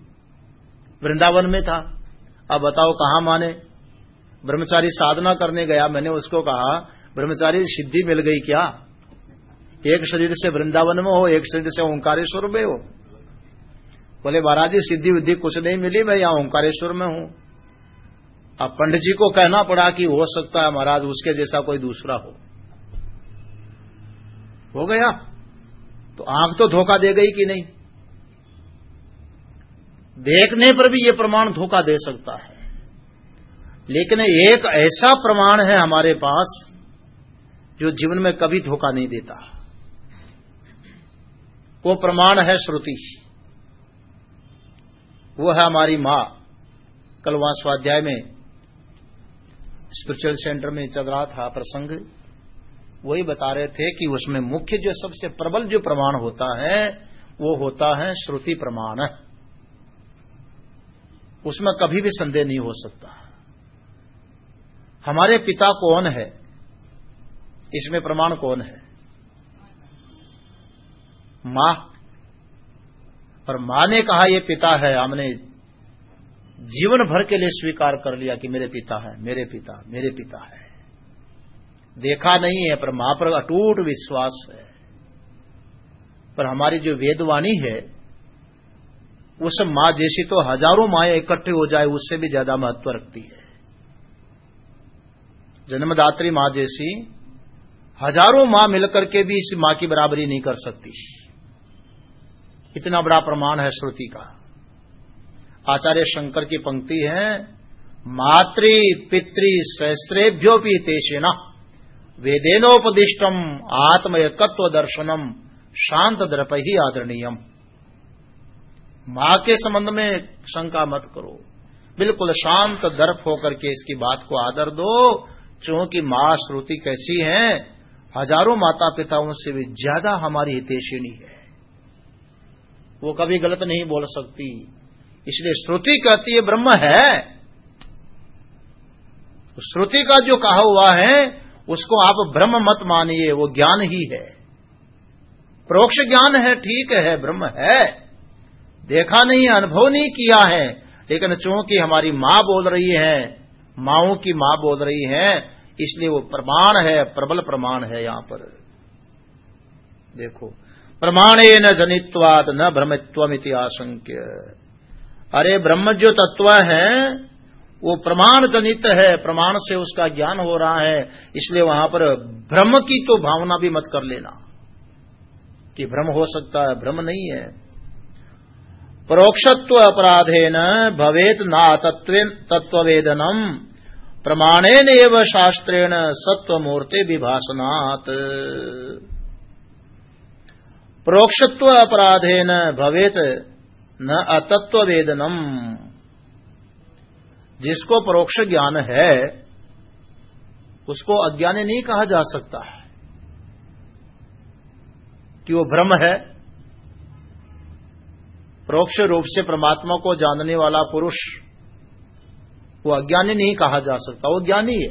वृंदावन में था। अब बताओ कहां माने? ब्रह्मचारी साधना करने गया, मैंने उसको कहा ब्रह्मचारी सिद्धि मिल गई क्या? एक शरीर से वृंदावन में हो, एक शरीर से ओंकारेश्वर में हो। बोले महाराज जी सिद्धि विद्धि कुछ नहीं मिली, मैं यहां ओंकारेश्वर में हूं। अब पंडित जी को कहना पड़ा कि हो सकता है महाराज उसके जैसा कोई दूसरा हो। हो गया तो आंख तो धोखा दे गई कि नहीं? देखने पर भी ये प्रमाण धोखा दे सकता है, लेकिन एक ऐसा प्रमाण है हमारे पास जो जीवन में कभी धोखा नहीं देता। वो प्रमाण है श्रुति। वो है हमारी मां। कल वहां स्वाध्याय में स्पिरिचुअल सेंटर में चल रहा था प्रसंग, वही बता रहे थे कि उसमें मुख्य जो सबसे प्रबल जो प्रमाण होता है वो होता है श्रुति प्रमाण। उसमें कभी भी संदेह नहीं हो सकता। हमारे पिता कौन है, इसमें प्रमाण कौन है? मां। और मां ने कहा ये पिता है, हमने जीवन भर के लिए स्वीकार कर लिया कि मेरे पिता है, मेरे पिता, मेरे पिता है। देखा नहीं है पर मां पर अटूट विश्वास है। पर हमारी जो वेदवाणी है उस मां जैसी तो हजारों माएं इकट्ठे हो जाए उससे भी ज्यादा महत्व रखती है। जन्मदात्री मां जैसी हजारों मां मिलकर के भी इस मां की बराबरी नहीं कर सकती। इतना बड़ा प्रमाण है श्रुति का। आचार्य शंकर की पंक्ति है, मातृ पितृ सहस्रेभ्योपि तेषेना वेदेनोपदिष्टम आत्मयकत्व दर्शनम शांत दर्पहि आदरणीयम। मां के संबंध में शंका मत करो, बिल्कुल शांत दर्प होकर के इसकी बात को आदर दो, क्योंकि मां श्रुति कैसी है, हजारों माता पिताओं से भी ज्यादा हमारी हितैषिणी है। वो कभी गलत नहीं बोल सकती। इसलिए श्रुति कहती है ब्रह्म है। श्रुति का जो कहा हुआ है उसको आप ब्रह्म मत मानिए, वो ज्ञान ही है, परोक्ष ज्ञान है, ठीक है, ब्रह्म है। देखा नहीं, अनुभव नहीं किया है, लेकिन चूंकि हमारी मां बोल रही है, माओं की मां बोल रही हैं, इसलिए वो प्रमाण है, प्रबल प्रमाण है। यहां पर देखो, प्रमाणेन जनित्वाद न भ्रमित्वमिति आशंक्य। अरे ब्रह्म जो तत्व है वो प्रमाण जनित है, प्रमाण से उसका ज्ञान हो रहा है, इसलिए वहां पर भ्रम की तो भावना भी मत कर लेना कि भ्रम हो सकता है, भ्रम नहीं है। परोक्षत्व अपराधेन भवेत ना तत्ववेदनम प्रमाणेन एव शास्त्रेण सत्वमूर्ते विभासनात्। परोक्षत्व अपराधेन भवेत न अतत्ववेदनम। जिसको परोक्ष ज्ञान है उसको अज्ञानी नहीं कहा जा सकता है कि वो भ्रम है। परोक्ष रूप से परमात्मा को जानने वाला पुरुष वो अज्ञानी नहीं कहा जा सकता, वो ज्ञानी है।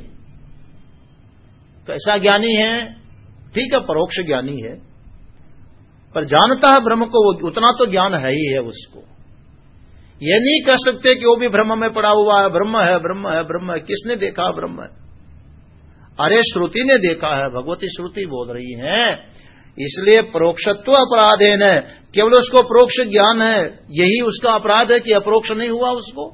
कैसा ज्ञानी है? ठीक है, परोक्ष ज्ञानी है, पर जानता है ब्रह्म को, वो उतना तो ज्ञान है ही है उसको। ये नहीं कह सकते कि वो भी ब्रह्म में पड़ा हुआ है, ब्रह्म है ब्रह्म है ब्रह्म है। किसने देखा ब्रह्म है? अरे श्रुति ने देखा है, भगवती श्रुति बोल रही है। इसलिए परोक्षत्व अपराधेन है, केवल उसको परोक्ष ज्ञान है, यही उसका अपराध है कि अपरोक्ष नहीं हुआ उसको,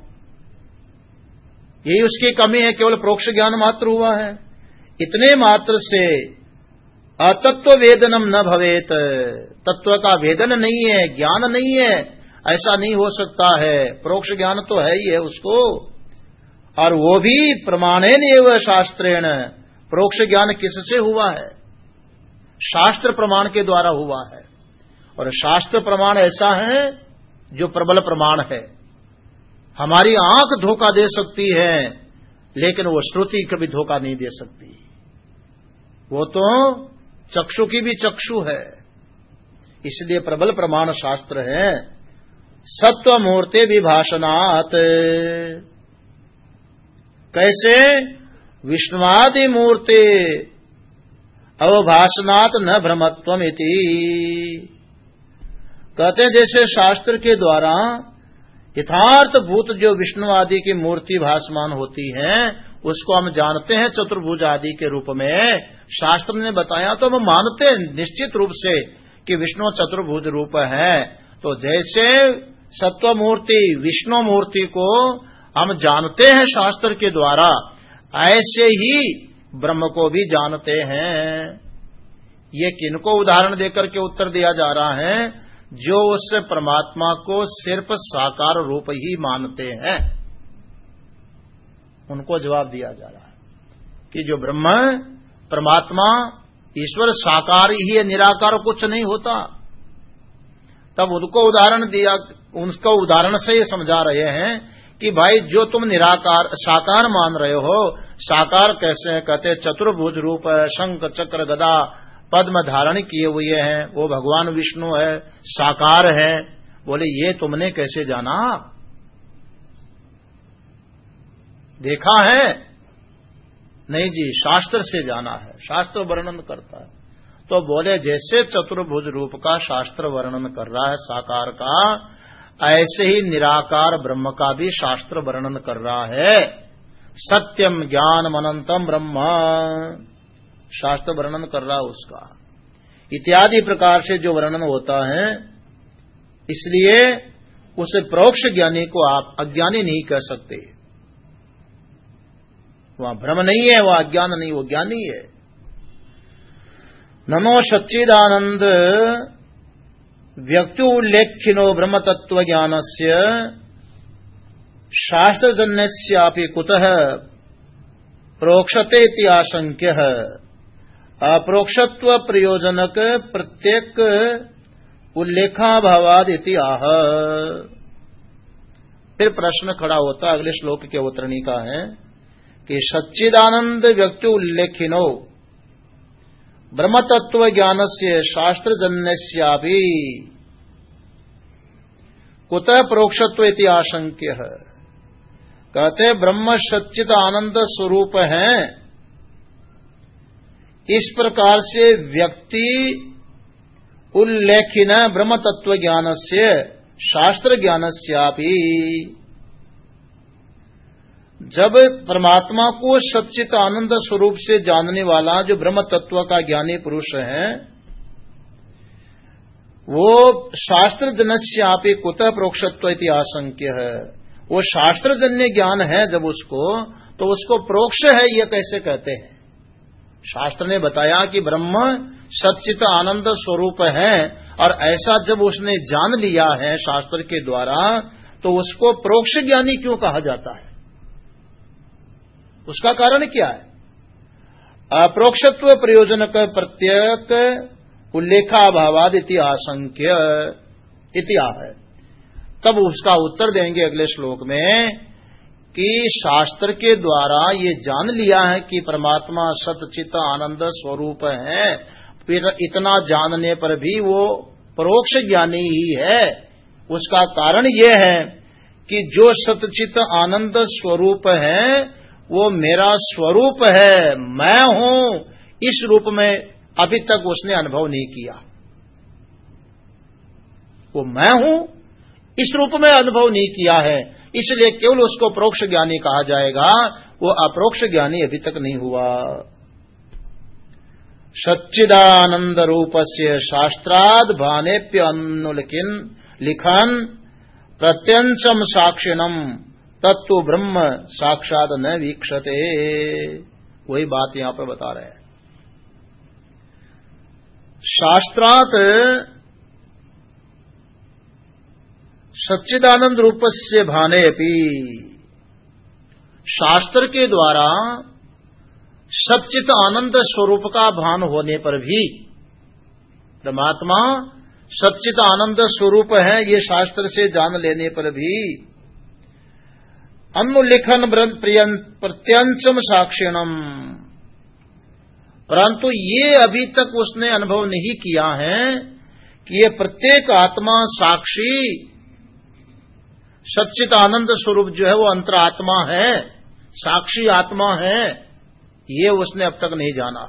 यही उसकी कमी है, केवल परोक्ष ज्ञान मात्र हुआ है। इतने मात्र से अतत्व वेदनम न भवेत, तत्व का वेदन नहीं है, ज्ञान नहीं है, ऐसा नहीं हो सकता है। परोक्ष ज्ञान तो है ही है उसको, और वो भी प्रमाणेन एव शास्त्रेण। परोक्ष ज्ञान किससे हुआ है? शास्त्र प्रमाण के द्वारा हुआ है, और शास्त्र प्रमाण ऐसा है जो प्रबल प्रमाण है। हमारी आंख धोखा दे सकती है, लेकिन वो श्रुति कभी धोखा नहीं दे सकती। वो तो चक्षु की भी चक्षु है, इसलिए प्रबल प्रमाण शास्त्र है। सत्वमूर्ते विभाषणात्। कैसे? विष्णुवादि मूर्ते अवभाषणात् न भ्रमत्वमिति। कहते हैं जैसे शास्त्र के द्वारा यथार्थ भूत जो विष्णु आदि की मूर्ति भासमान होती है उसको हम जानते हैं चतुर्भुज आदि के रूप में। शास्त्र ने बताया तो हम मानते हैं निश्चित रूप से कि विष्णु चतुर्भुज रूप है। तो जैसे सत्व मूर्ति विष्णु मूर्ति को हम जानते हैं शास्त्र के द्वारा, ऐसे ही ब्रह्म को भी जानते हैं। ये किनको उदाहरण देकर के उत्तर दिया जा रहा है? जो उस परमात्मा को सिर्फ साकार रूप ही मानते हैं, उनको जवाब दिया जा रहा है कि जो ब्रह्म परमात्मा ईश्वर साकार ही है, निराकार कुछ नहीं होता। तब उनको उदाहरण दिया, उनका उदाहरण से ये समझा रहे हैं कि भाई जो तुम निराकार साकार मान रहे हो, साकार कैसे है? कहते चतुर्भुज रूप है, शंख चक्र गदा पद्म धारण किए हुए हैं, वो भगवान विष्णु है, साकार है। बोले ये तुमने कैसे जाना? देखा है? नहीं जी, शास्त्र से जाना है, शास्त्र वर्णन करता है। तो बोले जैसे चतुर्भुज रूप का शास्त्र वर्णन कर रहा है साकार का, ऐसे ही निराकार ब्रह्म का भी शास्त्र वर्णन कर रहा है। सत्यम ज्ञानम अनंतम ब्रह्म, शास्त्र वर्णन कर रहा है उसका। इत्यादि प्रकार से जो वर्णन होता है, इसलिए उसे परोक्ष ज्ञानी को आप अज्ञानी नहीं कह सकते। वहां भ्रम नहीं है, वह अज्ञान नहीं, वो ज्ञानी है। नमो सच्चिदानंद व्यक्ति उल्लेखिनो ब्रह्म तत्व ज्ञानस्य शास्त्रजन्यस्यापि कुतः प्रोक्षते इति आशंक्यः। अपरोक्षत्व प्रयोजनक प्रत्येक उल्लेखाभावाद इति आह। फिर प्रश्न खड़ा होता है, अगले श्लोक के अवतरणी का है कि सच्चिदानंद व्यक्ति उल्लेखिनो ब्रह्म तत्व ज्ञानस्य शास्त्रजन्यस्यापि कुतः प्रोक्षत्व इति आशंक्यः। कहते ब्रह्म सच्चिद आनंद स्वरूप है, इस प्रकार से व्यक्ति उल्लेखिन ब्रह्म तत्व ज्ञानस्य शास्त्र ज्ञानस्यापि जब परमात्मा को सच्चित आनंद स्वरूप से जानने वाला जो ब्रह्म तत्व का ज्ञानी पुरुष है, वो शास्त्र जनस्यापि कुतः प्रोक्षत्व इति आशंक्य है। वो शास्त्रजन्य ज्ञान है जब उसको, तो उसको प्रोक्ष है ये कैसे कहते हैं? शास्त्र ने बताया कि ब्रह्म सच्चित आनंद स्वरूप है, और ऐसा जब उसने जान लिया है शास्त्र के द्वारा, तो उसको प्रोक्ष ज्ञानी क्यों कहा जाता है? उसका कारण क्या है? अप्रोक्षत्व प्रयोजनक प्रत्येक उल्लेखाभावाद इति आशंक्य इतिहास है। तब उसका उत्तर देंगे अगले श्लोक में कि शास्त्र के द्वारा ये जान लिया है कि परमात्मा सतचित आनंद स्वरूप है, फिर इतना जानने पर भी वो परोक्ष ज्ञानी ही है। उसका कारण ये है कि जो सतचित आनंद स्वरूप है वो मेरा स्वरूप है, मैं हूं, इस रूप में अभी तक उसने अनुभव नहीं किया। वो मैं हूं इस रूप में अनुभव नहीं किया है, इसलिए केवल उसको प्रोक्ष ज्ञानी कहा जाएगा, वो अप्रोक्ष ज्ञानी अभी तक नहीं हुआ। सच्चिदानंद रूपस्य शास्त्राद भानेप्य अनुलिखिन लिखन प्रत्यंचम साक्षिणम तत्व ब्रह्म साक्षात न वीक्षते। वही बात यहां पर बता रहे हैं। शास्त्रात सच्चिदानंद रूपस्य भानेपि, शास्त्र के द्वारा सच्चित आनंद स्वरूप का भान होने पर भी, परमात्मा सच्चित आनंद स्वरूप है ये शास्त्र से जान लेने पर भी, अनुलिखन प्रत्यंचम साक्षिणम, परंतु ये अभी तक उसने अनुभव नहीं किया है कि ये प्रत्येक आत्मा साक्षी सच्चित आनंद स्वरूप जो है वो अंतरात्मा है, साक्षी आत्मा है, ये उसने अब तक नहीं जाना।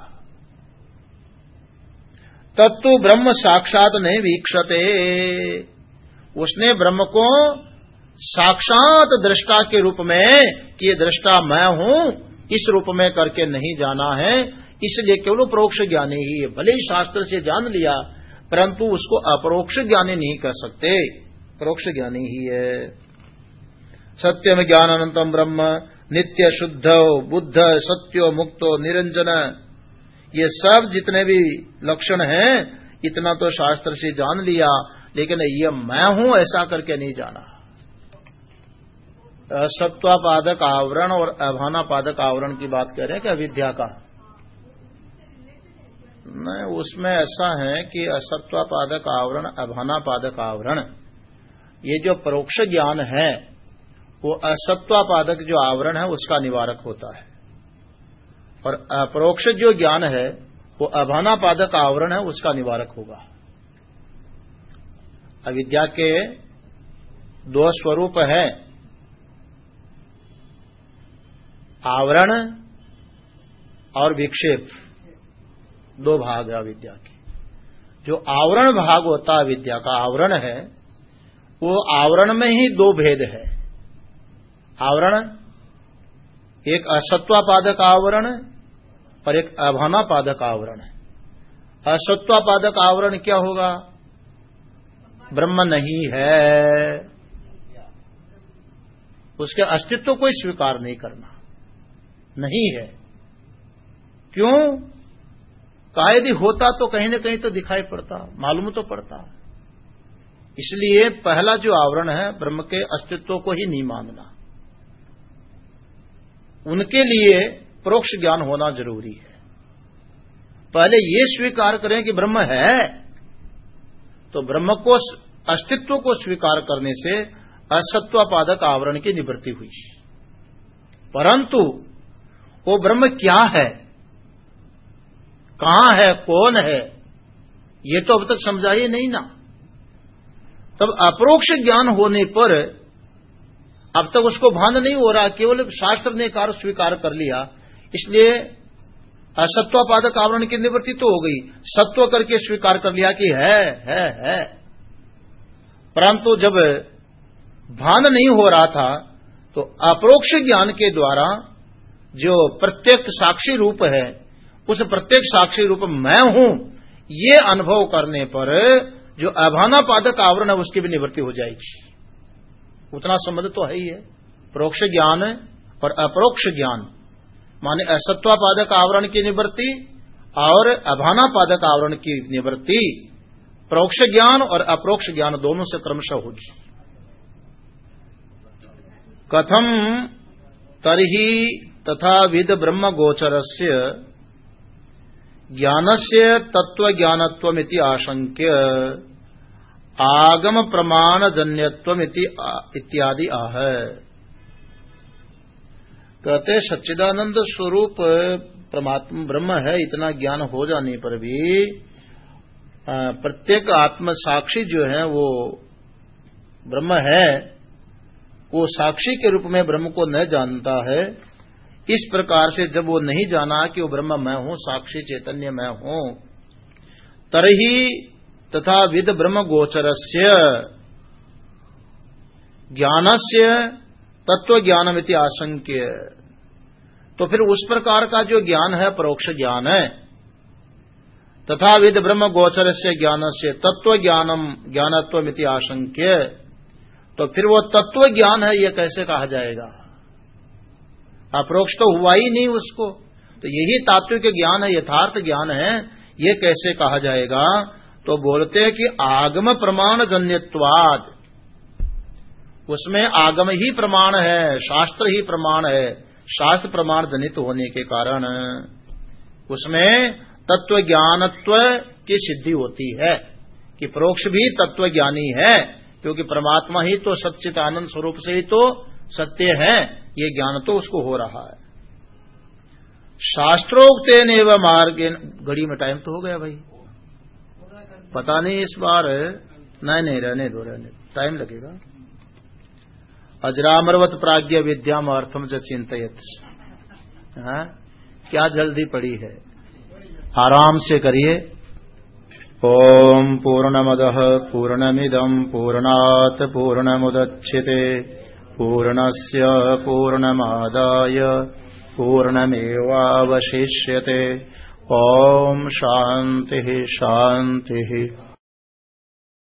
तत्तु ब्रह्म साक्षात नहीं वीक्षते, उसने ब्रह्म को साक्षात दृष्टा के रूप में कि ये दृष्टा मैं हूं इस रूप में करके नहीं जाना है, इसलिए केवल परोक्ष ज्ञानी ही है। भले ही शास्त्र से जान लिया परंतु उसको अपरोक्ष ज्ञानी नहीं कह सकते, परोक्ष ज्ञानी ही है। सत्यम ज्ञान अनंतम ब्रह्म नित्य शुद्ध बुद्ध सत्यो मुक्तो निरंजन, ये सब जितने भी लक्षण हैं इतना तो शास्त्र से जान लिया, लेकिन ये मैं हूं ऐसा करके नहीं जाना। सत्वापादक आवरण और अभानापादक आवरण की बात कह रहे हैं कि अविद्या का नहीं, उसमें ऐसा है कि असत्वापादक आवरण अभानापादक आवरण, ये जो परोक्ष ज्ञान है वो असत्वापादक जो आवरण है उसका निवारक होता है, और अपरोक्ष जो ज्ञान है वो अभानापादक आवरण है उसका निवारक होगा। अविद्या के दो स्वरूप है, आवरण और विक्षेप, दो भाग है अविद्या के। जो आवरण भाग होता है विद्या का, आवरण है, वो आवरण में ही दो भेद है। आवरण एक असत्वापादक आवरण और एक अभानापादक आवरण है। असत्वापादक आवरण क्या होगा? ब्रह्म नहीं है, उसके अस्तित्व को स्वीकार नहीं करना, नहीं है। क्यों? कहा यदि होता तो कहीं न कहीं तो दिखाई पड़ता, मालूम तो पड़ता। इसलिए पहला जो आवरण है ब्रह्म के अस्तित्व को ही नहीं मानना, उनके लिए परोक्ष ज्ञान होना जरूरी है। पहले ये स्वीकार करें कि ब्रह्म है, तो ब्रह्म को अस्तित्व को स्वीकार करने से असत्वापादक आवरण की निवृत्ति हुई। परंतु वो ब्रह्म क्या है, कहां है, कौन है, ये तो अब तक समझा ही नहीं ना। तब अपरोक्ष ज्ञान होने पर अब तक उसको भान नहीं हो रहा, केवल शास्त्र ने कार्य स्वीकार कर लिया, इसलिए असत्वापादक आवरण की निवृत्ति तो हो गई। सत्व करके स्वीकार कर लिया कि है है है, परंतु जब भान नहीं हो रहा था तो अपरोक्ष ज्ञान के द्वारा जो प्रत्येक साक्षी रूप है, उस प्रत्येक साक्षी रूप मैं हूं, ये अनुभव करने पर जो अभानापादक आवरण है उसकी भी निवृत्ति हो जाएगी। उतना संबंध तो है ही है। परोक्ष ज्ञान और अपरोक्ष ज्ञान माने असत्वापादक आवरण की निवृत्ति और अभानापादक आवरण की निवृत्ति परोक्ष ज्ञान और अपरोक्ष ज्ञान दोनों से क्रमशः होगी। कथम तर्हि तथा विद ब्रह्म गोचरस्य ज्ञानस्य तत्व ज्ञानत्वमिति आशंक्य आगम प्रमाण जन्यत्वमिति इत्यादि आह। कहते सच्चिदानंद स्वरूप परमात्मा ब्रह्म है, इतना ज्ञान हो जाने पर भी प्रत्येक आत्म साक्षी जो है वो ब्रह्म है, वो साक्षी के रूप में ब्रह्म को न जानता है। इस प्रकार से जब वो नहीं जाना कि वो ब्रह्म मैं हूं, साक्षी चैतन्य मैं हूं, तरही तथा विद ब्रह्म गोचरस्य ज्ञानस्य तत्व ज्ञानमिति आशंक्य, तो फिर उस प्रकार का जो ज्ञान है परोक्ष ज्ञान है। तथा विद ब्रह्म गोचरस्य ज्ञानस्य तत्व ज्ञानम ज्ञानत्वमिति आशंक्य, तो फिर वो तत्व ज्ञान है, ये कैसे कहा जाएगा? अपरोक्ष तो हुआ ही नहीं उसको, तो यही तात्विक ज्ञान है, यथार्थ ज्ञान है, ये कैसे कहा जाएगा? तो बोलते हैं कि आगम प्रमाण जन्यत्वाद, उसमें आगम ही प्रमाण है, शास्त्र ही प्रमाण है, शास्त्र प्रमाण जनित होने के कारण उसमें तत्व ज्ञानत्व की सिद्धि होती है कि परोक्ष भी तत्व ज्ञानी है, क्योंकि परमात्मा ही तो सच्चित आनंद स्वरूप से ही तो सत्य है, ये ज्ञान तो उसको हो रहा है। शास्त्रोक्तेन एवं मार्गेण, घड़ी में टाइम तो हो गया भाई, पता नहीं इस बार, नहीं नहीं रहने दो, रहने टाइम लगेगा। अजरामरवत प्राज्ञ विद्याम अर्थम च चिंतयत, हाँ क्या जल्दी पड़ी है, आराम से करिए। ओम पूर्णमदः पूर्णमिदं पूर्णात् पूर्णमुदच्यते पूर्णस्य पूर्णमादाय पूर्णमेवावशिष्यते। ओम शांति शांति।